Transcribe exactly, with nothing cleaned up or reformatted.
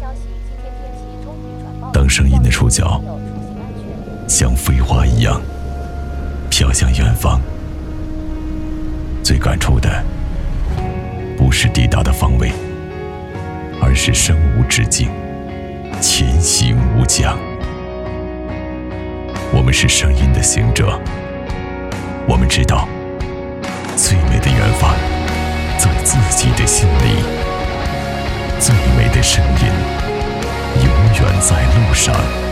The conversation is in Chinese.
当声音的触角像飞花一样飘向远方，最感触的不是抵达的方位，而是身无止境，前行无疆。我们是声音的行者，我们知道最美的远方在自己的心里，最美的声音永远在路上。